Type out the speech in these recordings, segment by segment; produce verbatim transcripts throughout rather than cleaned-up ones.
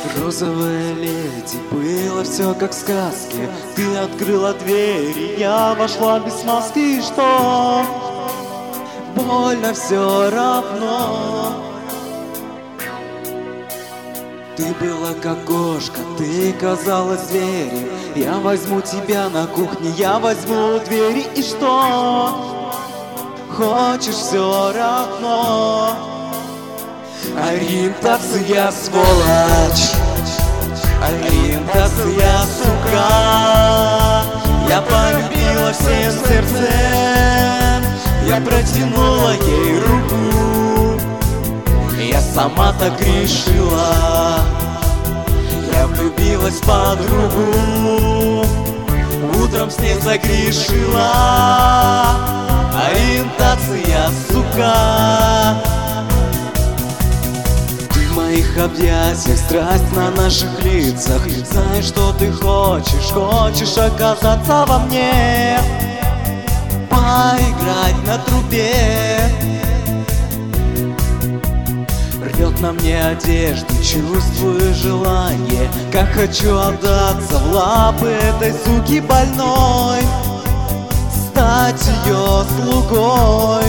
Розовая леди, было все как в сказке. Ты открыла дверь, и я вошла без маски. И что? Больно все равно. Ты была как кошка, ты казалась зверем. Я возьму тебя на кухне, я возьму у двери. И что? Хочешь все равно. Ориентация, сволочь, ориентация, сука. Я полюбила всем сердцем, я протянула ей руку. Я сама так решила, я влюбилась в подругу. Утром с ней загрешила. Ориентация, сука. В моих объятиях страсть на наших лицах. Знаешь, что ты хочешь, хочешь оказаться во мне, поиграть на трубе. Рвет на мне одежду, чувствую желание, как хочу отдаться в лапы этой суки больной, стать ее слугой.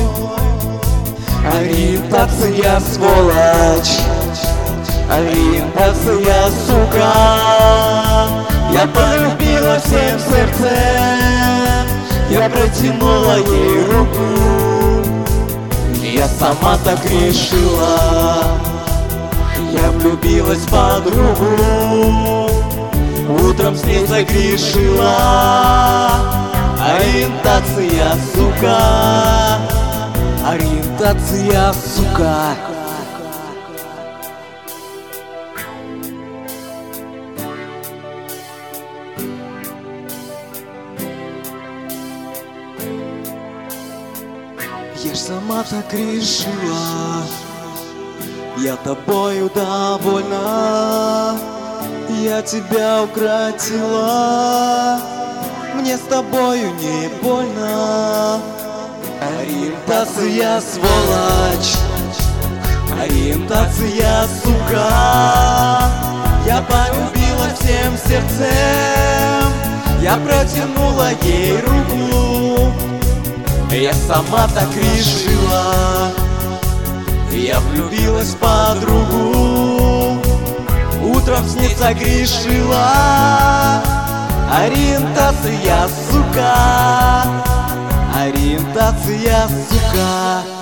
Ориентация, сволочь, ориентация, сука. Я полюбила всем сердцем, я протянула ей руку. Я сама так решила, я влюбилась в подругу. Утром с ней загрешила. Ориентация, сука. Ориентация, сука. Я ж сама так решила, я тобою довольна. Я тебя укротила, мне с тобою не больно. Ориентация, сволочь, ориентация, сука. Я полюбила всем сердцем, я протянула ей руку. Я сама так решила, я влюбилась в подругу. Утром с ней загрешила. Ориентация, сука. Ориентация, сука.